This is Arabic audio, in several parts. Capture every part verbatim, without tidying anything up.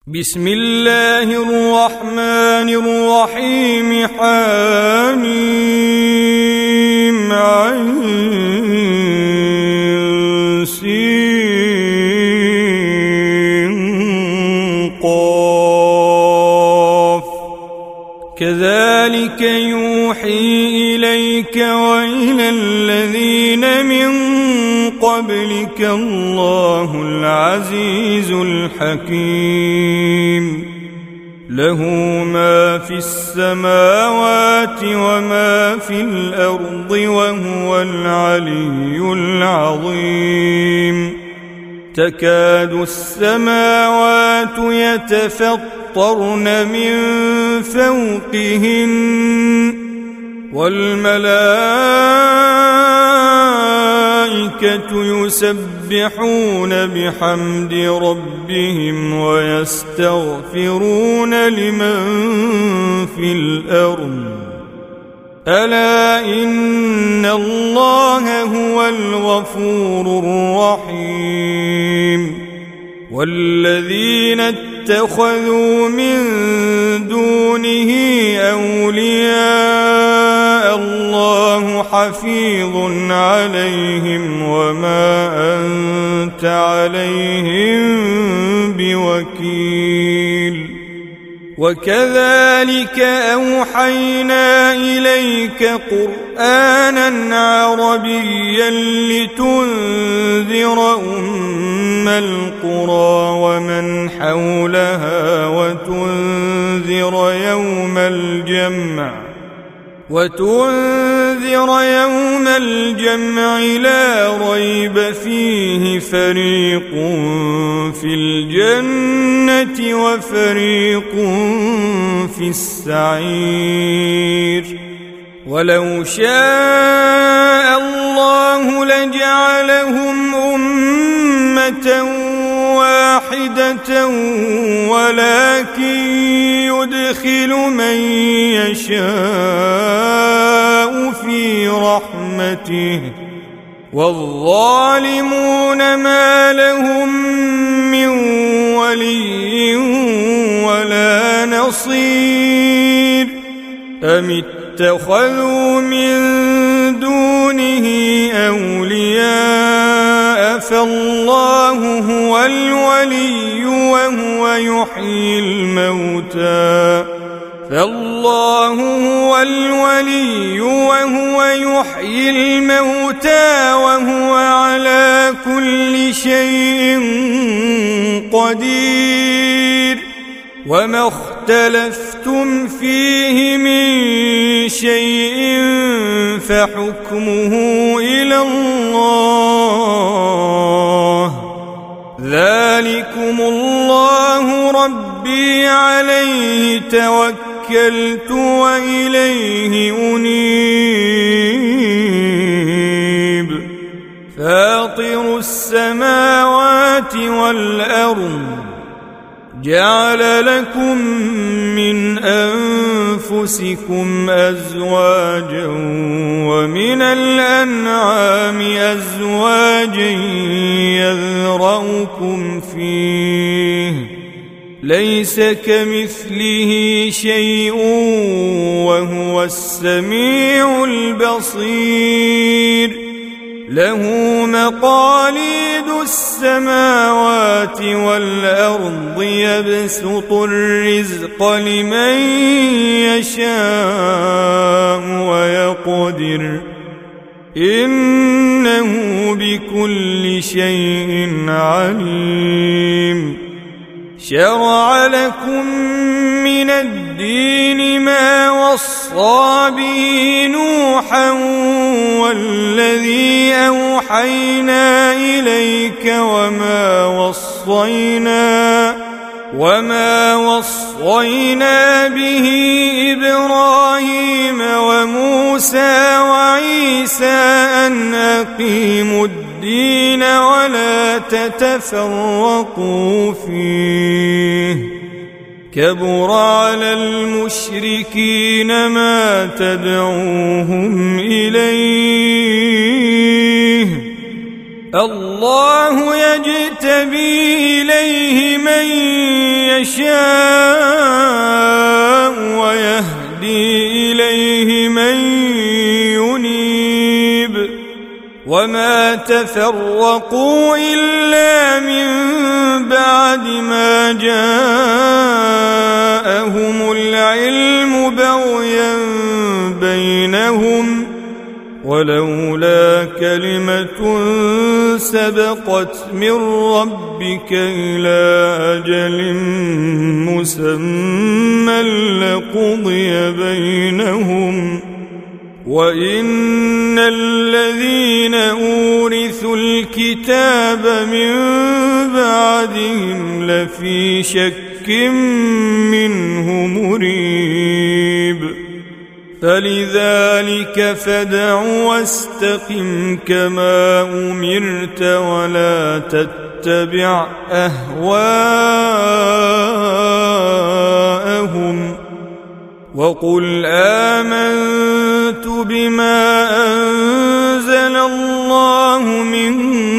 بسم الله الرحمن الرحيم. حميم عين سين قاف كذلك يوحي إليك وإلى الذين من قبلك الله العزيز الحكيم. له ما في السماوات وما في الأرض وهو العلي العظيم. تكاد السماوات يتفطرن من فوقهن والملائكة يسبحون بحمد ربهم ويستغفرون لمن في الأرض ألا إن الله هو الغفور الرحيم. والذين اتخذوا من دونه أولياء الله حفيظ عليهم وما أنت عليهم بوكيل. وكذلك أوحينا إليك قرآنا عربيا لتنذر أم القرى ومن حولها وتنذر يوم الجمع وتنذر يوم الجمع لا ريب فيه فريق في الجنة وفريق في السعير. ولو شاء الله لجعلهم أمة واحدة ولكن يدخل من يشاء في رحمته والظالمون ما لهم من ولي ولا نصير. أم اتخذوا من دونه أولياء فالله هو الولي وهو يحيي الموتى فالله هو الولي وهو يحيي الموتى وهو على كل شيء قدير. وما اختلفتم فيه من شيء فحكمه إلى الله. ذلكم الله ربي عليه توكلت وإليه أنيب. فاطر السماوات والأرض جعل لكم من أنفسكم أزواجا ومن الأنعام أزواجا يذرأكم فيه ليس كمثله شيء وهو السميع البصير. له مقاليد السماوات والأرض يبسط الرزق لمن يشاء ويقدر إنه بكل شيء عليم. شرع لكم من الدين ما وصى به نوحا والذي أوحينا إليك وما وصينا وما وصينا به إبراهيم وموسى وعيسى أن أقيموا الدين ولا تتفرقوا فيه. كبر على المشركين ما تدعوهم إليه. الله يجتبي إليه من يشاء ويهدي إليه من ينيب وما تفرقوا إلا من بعد ما جاءهم العلم بغيا بينهم ولولا كلمة سبقت من ربك إلى أجل مسمى لقضي بينهم وإن الذين أورثوا الكتاب من بعدهم لفي شك منه مريب فلذلك فادع واستقم كما أمرت ولا تتبع أهواءهم وقل آمنت بما أنزل الله من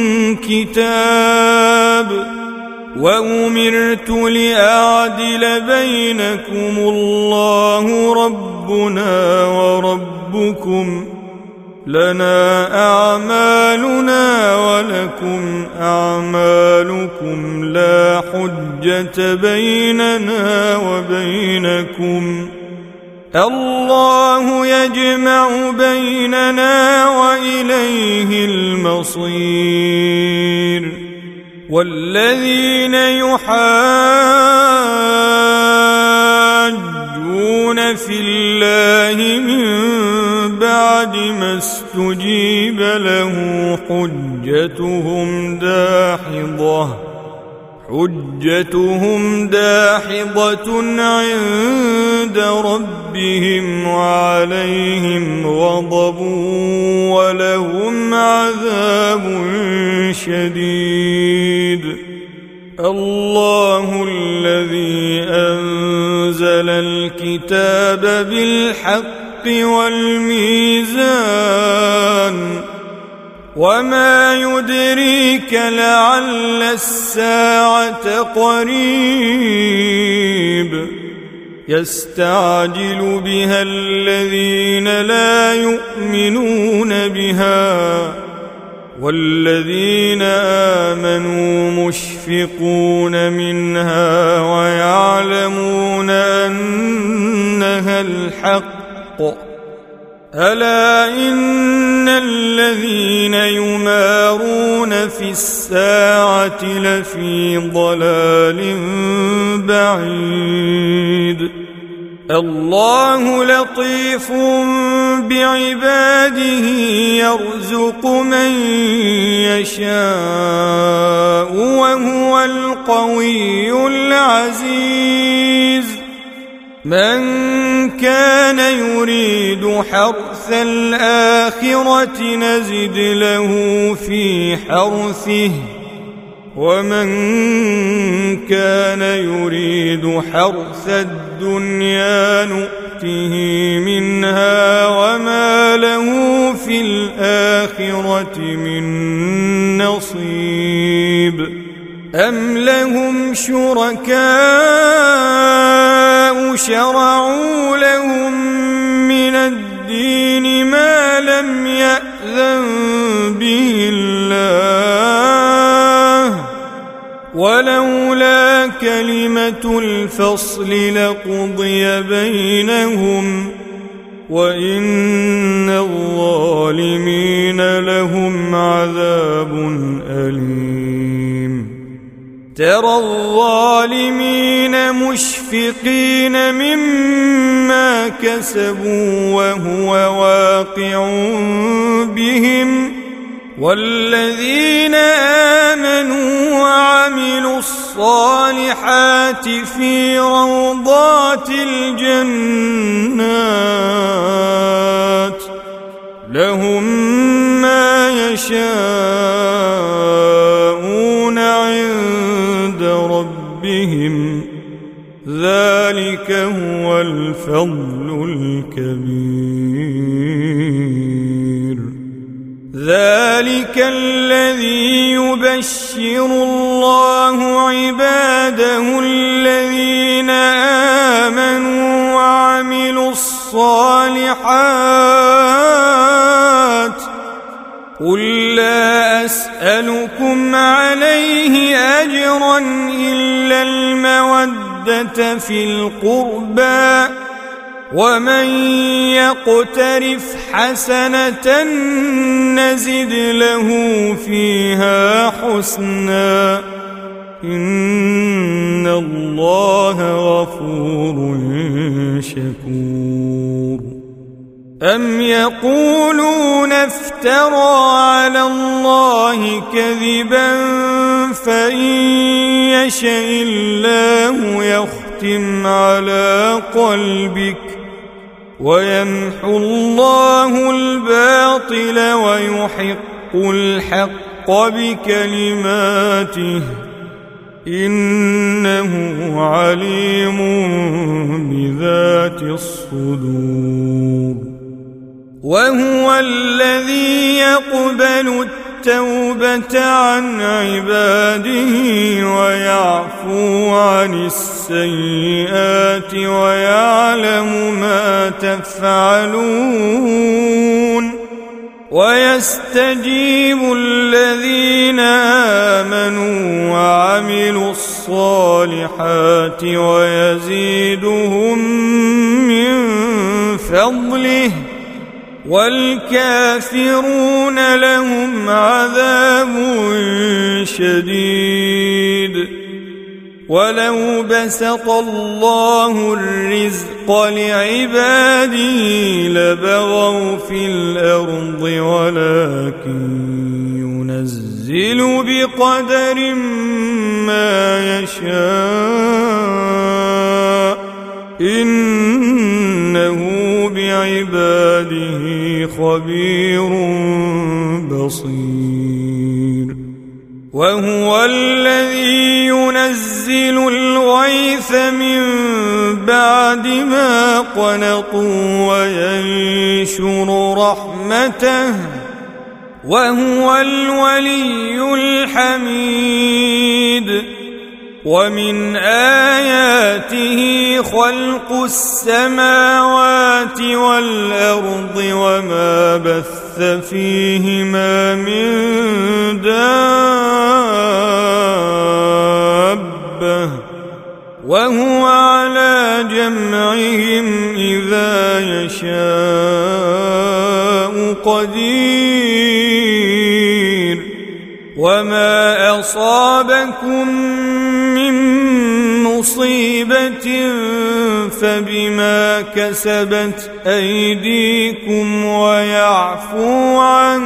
كتاب وأمرت لأعدل بينكم الله ربنا وربكم لنا أعمالنا ولكم أعمالكم لا حجة بيننا وبينكم الله يجمع بيننا وإليه المصير والذين يحاجون في الله من بعد ما استجيب له حجتهم داحضة حجتهم داحضة عند ربهم وعليهم غضب ولهم عذاب شديد الله الذي أنزل الكتاب بالحق والميزان وما يدريك لعل الساعة قريب يستعجل بها الذين لا يؤمنون بها والذين آمنوا مشفقون منها ويعلمون أنها الحق ألا إن الذين يمارون في الساعة لفي ضلال بعيد الله لطيف بعباده يرزق من يشاء وهو القوي العزيز من كان يريد حرث الآخرة نزد له في حرثه ومن كان يريد حرث الدنيا نؤته منها وما له في الآخرة من نصيب أم لهم شركاء شرعوا لهم من الدين ما لم يأذن به الله ولولا كلمة الفصل لقضي بينهم وإن الظالمين لهم عذاب أليم ترى الظالمين مشفقين مما كسبوا وهو واقع بهم والذين آمنوا وعملوا الصالحات في روضات الجنات لهم ما يشاءون عند ربهم ذلك هو الفضل الكبير ذلك الذي يبشر الله عباده الذين آمنوا وعملوا الصالحات قل لا أسألكم عليه أجرا إلا المودة في القربى ومن يقترف حسنة نزد له فيها حسنا إن الله غفور شكور أم يقولون افترى على الله كذبا فإن يشاء الله يختم على قلبك ويمحو الله الباطل ويحق الحق بكلماته إنه عليم بذات الصدور وهو الذي يقبل التوبة عن عباده ويعفو عن السيئات ويعلم ما تفعلون ويستجيب الذين آمنوا وعملوا الصالحات ويزيدهم من فضله والكافرون لهم عذاب شديد ولو بسط الله الرزق لعباده لبغوا في الأرض ولكن ينزل بقدر ما يشاء إنه بعباده خبير بصير وهو الذي ينزل الغيث من بعد ما قنطوا وينشر رحمته وهو الولي الحميد ومن آياته خلق السماوات والأرض وما بث فيهما من دابة وهو على جمعهم إذا يشاء قدير وما أصابكم من مصيبة فبما كسبت أيديكم ويعفو عن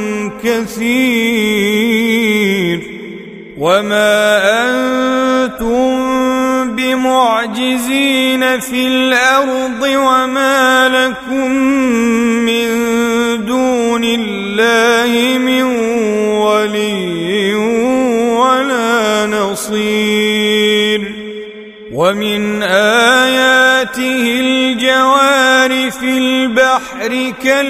كثير وما أنتم بمعجزين في الأرض وما لكم من دون الله من ولي ولا نصير ومن آياته الجوار في البحر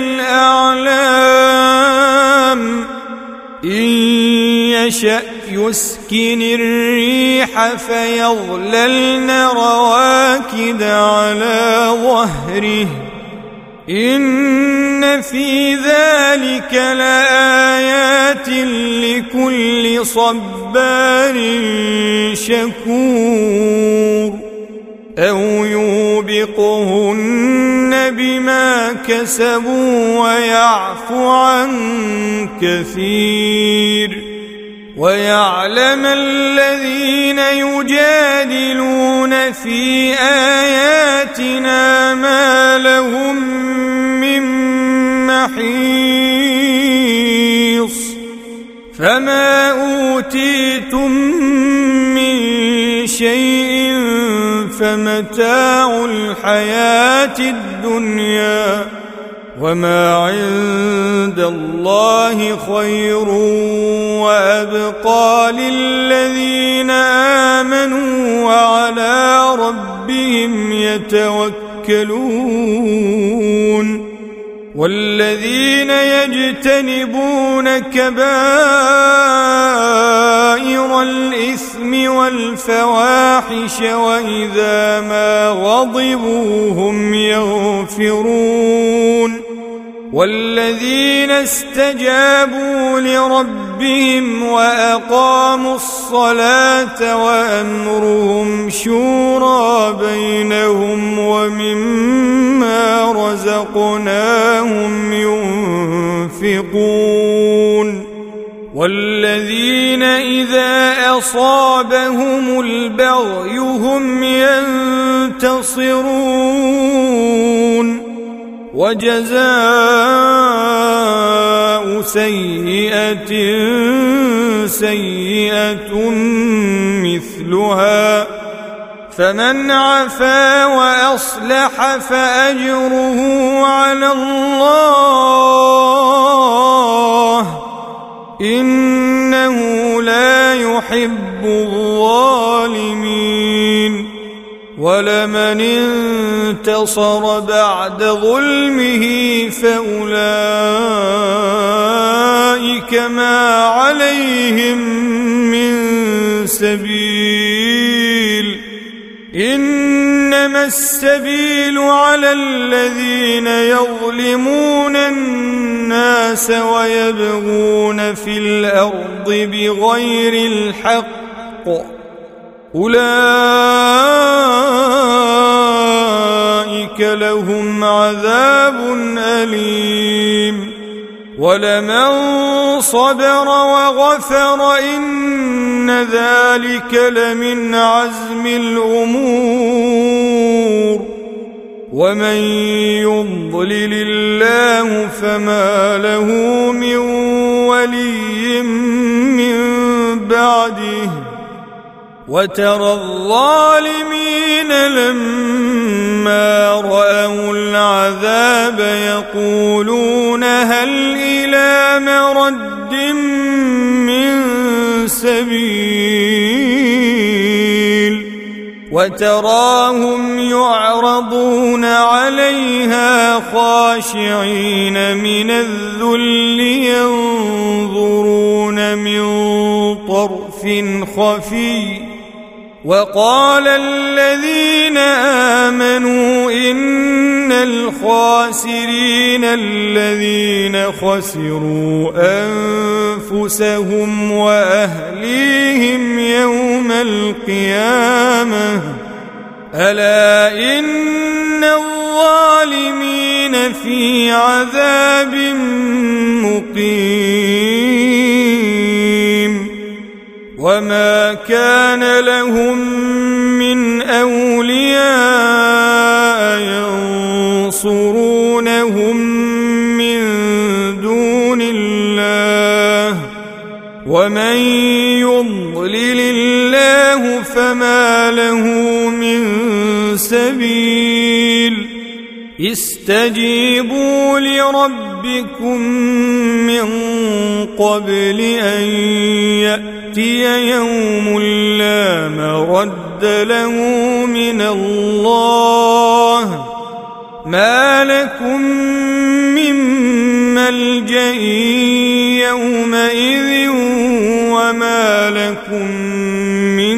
كالأعلام إن يشأ يسكن الريح فيظللن رواكد على ظهره إن في ذلك لآيات لكل صبار شكور أو يوبقهن بما كسبوا ويعفو عن كثير ويعلم الذين يجادلون في آياتنا ما لهم من محيص فما أوتيتم من شيء فمتاع الحياة الدنيا وما عند الله خير وأبقى للذين آمنوا وعلى ربهم يتوكلون والذين يجتنبون كبائر الإثم والفواحش وإذا ما غضبوا هم يغفرون والذين استجابوا لربهم وأقاموا الصلاة وأمرهم شورى بينهم ومما رزقناهم ينفقون والذين إذا أصابهم البغي هم ينتصرون وجزاء سيئة سيئة مثلها فمن عفا وأصلح فأجره على الله إنه لا يحب الظالمين ولمن انتصر بعد ظلمه فأولئك ما عليهم من سبيل إنما السبيل على الذين يظلمون الناس ويبغون في الأرض بغير الحق أولئك لهم عذاب أليم ولمن صبر وغفر إن ذلك لمن عزم الأمور ومن يضلل الله فما له من ولي من بعده وترى الظالمين لما رأوا العذاب يقولون هل إلى مرد من سبيل وتراهم يعرضون عليها خاشعين من الذل ينظرون من طرف خفي وقال الذين آمنوا إن الخاسرين الذين خسروا أنفسهم وأهليهم يوم القيامة ألا إن الظالمين في عذاب مقيم وما كان لهم من أولياء ينصرونهم من دون الله ومن يضلل الله فما له من سبيل استجيبوا لربكم من قبل أن يأتي يوم لا مرد له من الله ما لكم من ملجأ يومئذ وما لكم من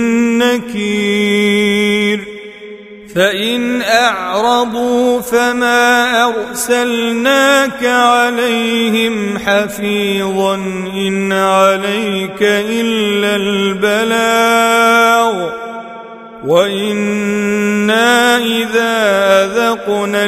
نكير فإن أعرضوا فما أرسلناك عليهم حفيظا إن عليك إلا البلاغ وإنا إذا أذقنا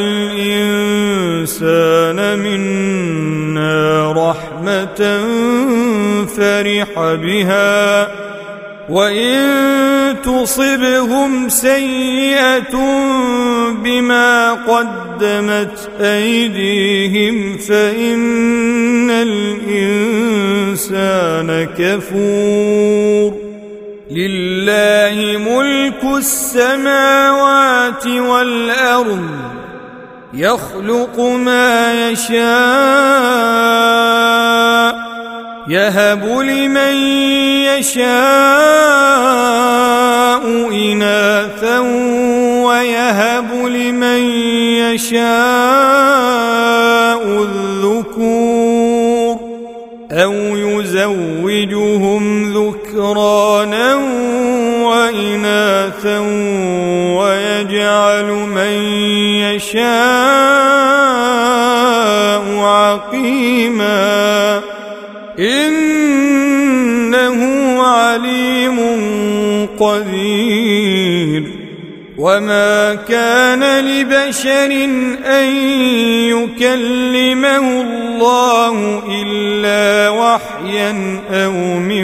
الإنسان منا رحمة فرح بها وإن تصبهم سيئة بما قدمت أيديهم فإن الإنسان كفور لله ملك السماوات والأرض يخلق ما يشاء يهب لمن يشاء إناثا ويهب لمن يشاء الذكور أو يزوجهم ذكرانا وإناثا ويجعل من يشاء عقيما إنه عليم قدير. وما كان لبشر أن يكلمه الله إلا وحيا أو من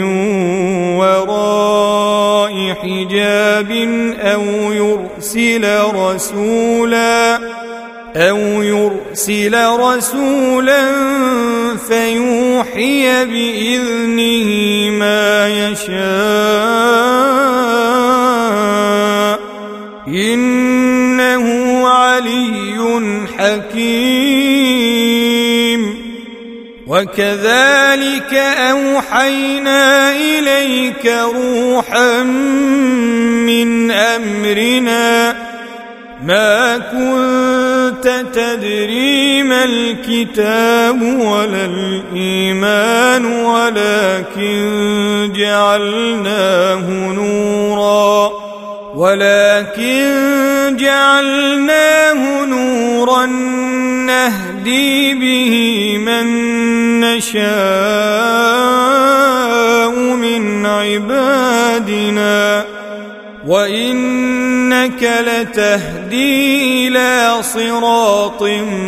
وراء حجاب أو يرسل رسولا أو يرسل رسولا فيوحي بإذنه ما يشاء إنه علي حكيم. وكذلك أوحينا إليك روحا من أمرنا ما كنت تدري ما الكتاب ولا الإيمان ولكن جعلناه نورا ولكن جعلناه نورا نهدي به من نشاء من عبادنا وإنك لتهدي إلى صراط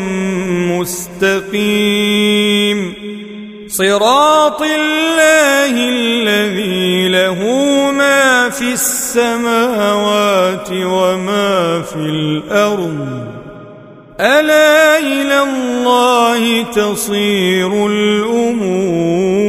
مستقيم صراط الله الذي له ما في السماوات وما في الأرض ألا إلى الله تصير الأمور.